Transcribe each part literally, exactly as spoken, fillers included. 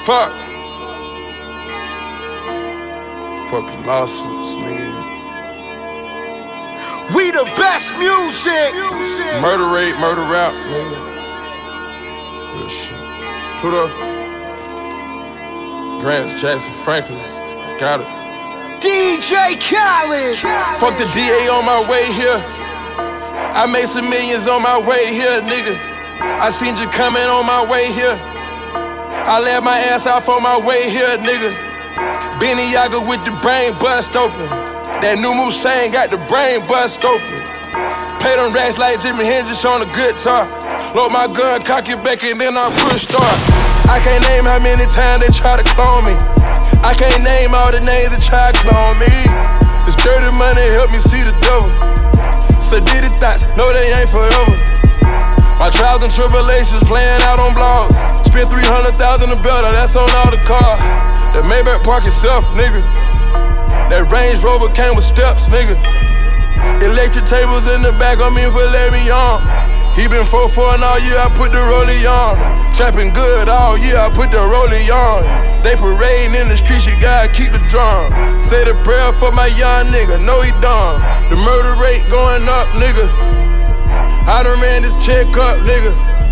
Fuck. Fucking lawsuits, nigga. We the best music. Murder rate, murder rap, nigga. Good shit. Put up. Grants, Jackson, Franklin's. Got it. D J Khaled. Fuck the D A on my way here. I made some millions on my way here, nigga. I seen you coming on my way here. I left my ass out for my way here, nigga. Benny Yaga with the brain bust open. That new Musain got the brain bust open. Play them racks like Jimi Hendrix on a guitar. Load my gun, cock it back, and then I push start. I can't name how many times they try to clone me. I can't name all the names that try to clone me. This dirty money help me see the devil. Sadiddy thoughts, no they ain't forever. My trials and tribulations playing out on blogs. Spent three hundred thousand a better, that's on all the car. That Maybach park itself, nigga. That Range Rover came with steps, nigga. Electric tables in the back on me for let me on. He been four four and all year, I put the rollie on. Trapping good all year, I put the rollie on. They parading in the streets, you gotta keep the drum. Say the prayer for my young nigga, no he done. The murder rate going up, nigga. I done ran this check up, nigga.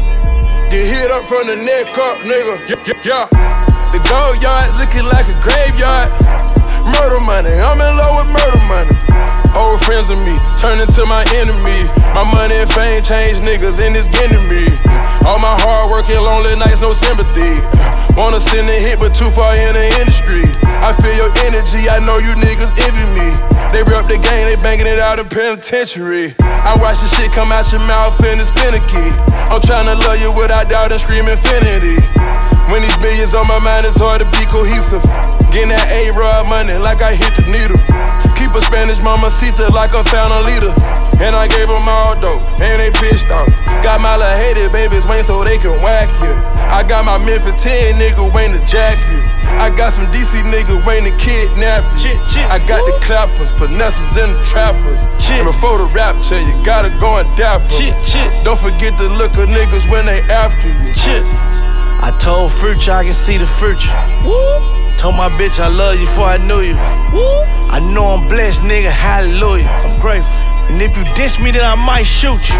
Get hit up from the neck up, nigga. Yeah, yeah. The gold yard looking like a graveyard. Murder money, I'm in love with murder money. Old friends of me, turn into my enemy. My money and fame change niggas, and it's getting me. All my hard work and lonely nights, no sympathy. Wanna send a hit, but too far in the industry. I feel your energy, I know you niggas envy me. They rep the game, they banging it out in penitentiary. I watch the shit come out your mouth and it's finicky. I'm tryna love you without doubt and scream infinity. When these millions on my mind, it's hard to be cohesive. Getting that A-Rod money like I hit the needle. Keep a Spanish mamacita like I found a leader. And I gave them all dope, and they pissed off. Got my little hated babies waiting so they can whack you. I got my Memphis ten nigga waiting to jack you. I got some D C nigga waiting to kidnap you. I got the clappers, finesses, and the trappers. And before the rapture, you gotta go and dap them. Don't forget to look at niggas when they after you. I told Future I can see the future. Told my bitch I love you before I knew you. I know I'm blessed, nigga, hallelujah. I'm grateful. And if you diss me, then I might shoot you.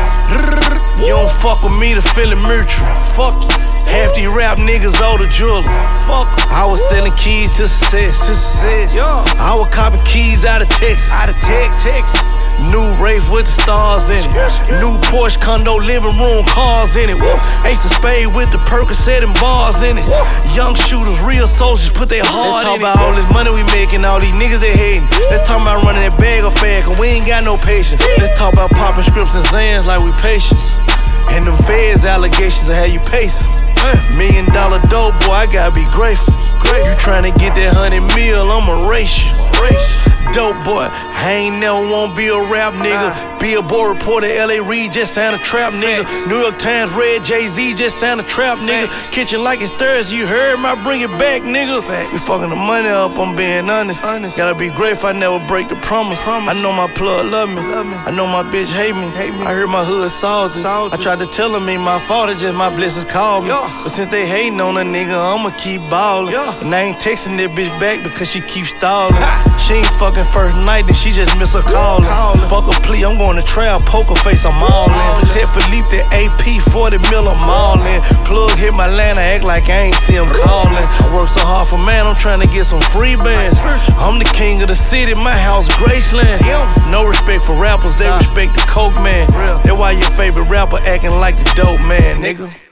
You don't fuck with me, the feeling mutual. Fuck you. Half these rap niggas owe the jeweler. Fuck em. I was selling keys to success. To success. Yeah. I was copping keys out of Texas. Out of Texas. Texas. New Wraith with the stars in it. New Porsche condo, living room, cars in it. Ace of Spade with the Percocet and bars in it. Young shooters, real soldiers, put their heart in it. Let's talk about all this money we making, all these niggas they hating. Let's talk about running that bag of fad, cause we ain't got no patience. Let's talk about popping scripts and Zans like we patience. And them feds allegations of how you pacing. Million dollar dope, boy, I gotta be grateful. You tryna get that hundred mil, I'ma race you. Dope boy, I ain't never wanna be a rap nigga. Billboard reporter, L A Reid just signed a trap nigga. New York Times read Jay-Z just signed a trap nigga. Kitchen like it's Thursday, you heard me, I bring it back, nigga. We fucking the money up, I'm being honest. Gotta be grateful I never break the promise. I know my plug love me. I know my bitch hate me. I heard my hood salty. I tried to tell them ain't my fault, it's just my blessings called me. But since they hating on a nigga, I'ma keep ballin'. And I ain't texting that bitch back because she keeps stalling. She ain't fucking first night, then she just miss a callin'. Fuck a plea, I'm going to trial, poker face, I'm all in. Ted Philippe, that A P, forty mil, I'm all in. Plug hit my line, I act like I ain't see him callin'. I work so hard for man, I'm trying to get some free bands. I'm the king of the city, my house Graceland. No respect for rappers, they respect the coke man. That's why your favorite rapper acting like the dope man, nigga.